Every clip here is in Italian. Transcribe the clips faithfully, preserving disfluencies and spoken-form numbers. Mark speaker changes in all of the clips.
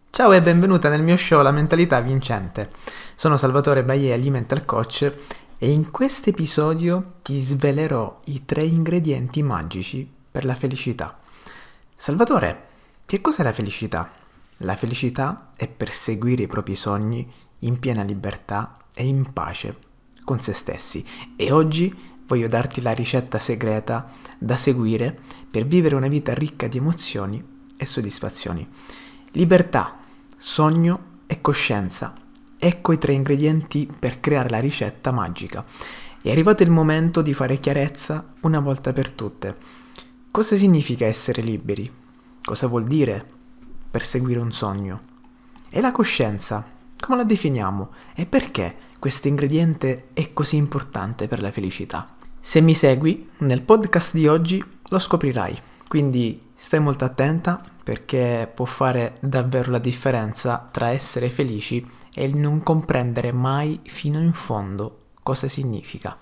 Speaker 1: Ciao e benvenuta nel mio show La mentalità vincente. Sono Salvatore Baie, Alimental Coach, e in questo episodio ti svelerò i tre ingredienti magici per la felicità. Salvatore, che cos'è la felicità? La felicità è perseguire i propri sogni in piena libertà e in pace con se stessi. E oggi voglio darti la ricetta segreta da seguire per vivere una vita ricca di emozioni e soddisfazioni. Libertà, sogno e coscienza. Ecco i tre ingredienti per creare la ricetta magica. È arrivato il momento di fare chiarezza una volta per tutte. Cosa significa essere liberi? Cosa vuol dire perseguire un sogno? E la coscienza, come la definiamo? E perché questo ingrediente è così importante per la felicità? Se mi segui, nel podcast di oggi lo scoprirai, quindi stai molto attenta perché può fare davvero la differenza tra essere felici e il non comprendere mai fino in fondo cosa significa.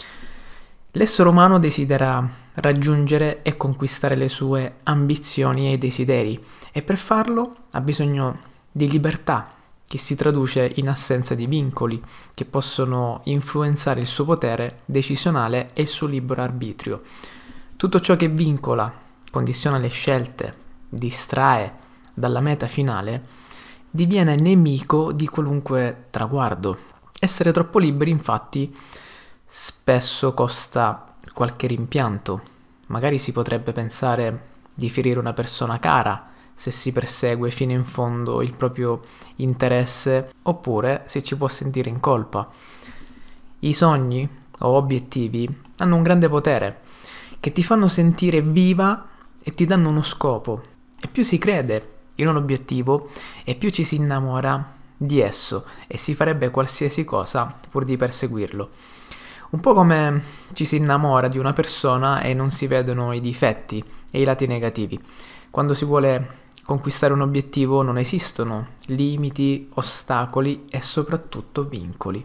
Speaker 1: L'essere umano desidera raggiungere e conquistare le sue ambizioni e desideri e per farlo ha bisogno di libertà, che si traduce in assenza di vincoli che possono influenzare il suo potere decisionale e il suo libero arbitrio. Tutto ciò che vincola, condiziona le scelte, distrae dalla meta finale, diviene nemico di qualunque traguardo. Essere troppo liberi, infatti, spesso costa qualche rimpianto. Magari si potrebbe pensare di ferire una persona cara se si persegue fino in fondo il proprio interesse, oppure si ci può sentire in colpa. I sogni o obiettivi hanno un grande potere, che ti fanno sentire viva e ti danno uno scopo. E più si crede in un obiettivo e più ci si innamora di esso e si farebbe qualsiasi cosa pur di perseguirlo. Un po' come ci si innamora di una persona e non si vedono i difetti e i lati negativi. Quando si vuole conquistare un obiettivo non esistono limiti, ostacoli e soprattutto vincoli.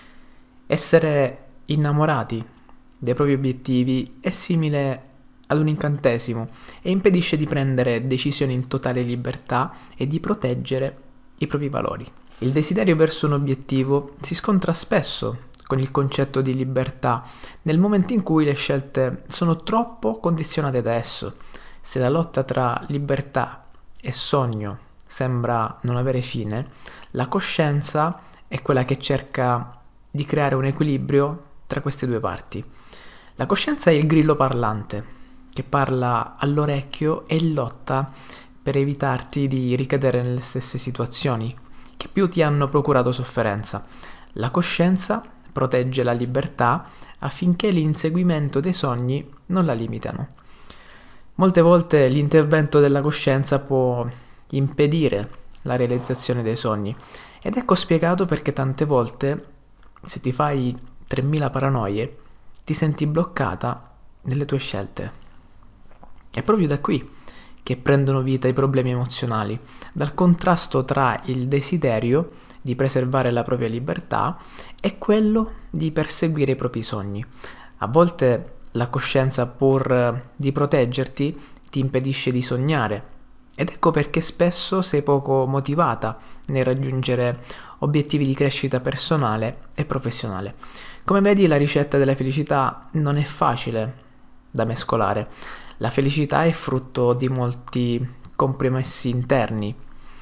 Speaker 1: Essere innamorati dei propri obiettivi è simile ad un incantesimo e impedisce di prendere decisioni in totale libertà e di proteggere i propri valori. Il desiderio verso un obiettivo si scontra spesso con il concetto di libertà nel momento in cui le scelte sono troppo condizionate da esso. Se la lotta tra libertà e sogno sembra non avere fine, la coscienza è quella che cerca di creare un equilibrio tra queste due parti. La coscienza è il grillo parlante che parla all'orecchio e lotta per evitarti di ricadere nelle stesse situazioni che più ti hanno procurato sofferenza. La coscienza protegge la libertà affinché l'inseguimento dei sogni non la limitano. Molte volte l'intervento della coscienza può impedire la realizzazione dei sogni ed ecco spiegato perché tante volte, se ti fai tremila paranoie, ti senti bloccata nelle tue scelte. È proprio da qui che prendono vita i problemi emozionali, dal contrasto tra il desiderio di preservare la propria libertà e quello di perseguire i propri sogni. A volte la coscienza, pur di proteggerti, ti impedisce di sognare. Ed ecco perché spesso sei poco motivata nel raggiungere obiettivi di crescita personale e professionale. Come vedi, la ricetta della felicità non è facile da mescolare. La felicità è frutto di molti compromessi interni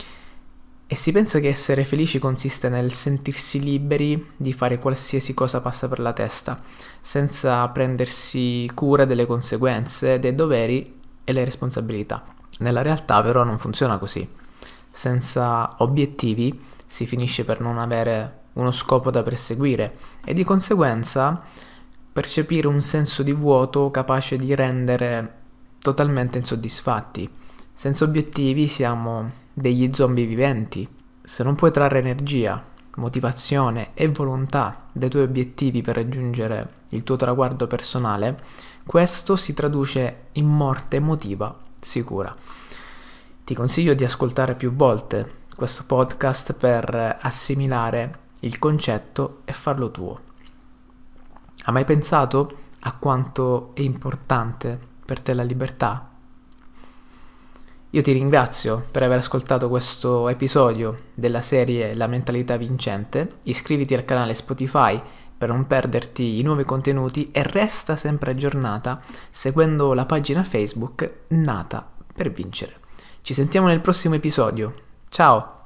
Speaker 1: e si pensa che essere felici consiste nel sentirsi liberi di fare qualsiasi cosa passa per la testa, senza prendersi cura delle conseguenze, dei doveri e le responsabilità. Nella realtà però non funziona così. Senza obiettivi si finisce per non avere uno scopo da perseguire e di conseguenza percepire un senso di vuoto capace di rendere totalmente insoddisfatti. Senza obiettivi siamo degli zombie viventi. Se non puoi trarre energia, motivazione e volontà dai tuoi obiettivi per raggiungere il tuo traguardo personale, questo si traduce in morte emotiva sicura. Ti consiglio di ascoltare più volte questo podcast per assimilare il concetto e farlo tuo. Hai mai pensato a quanto è importante per te la libertà? Io ti ringrazio per aver ascoltato questo episodio della serie La mentalità vincente. Iscriviti al canale Spotify per non perderti i nuovi contenuti e resta sempre aggiornata seguendo la pagina Facebook Nata per Vincere. Ci sentiamo nel prossimo episodio. Ciao!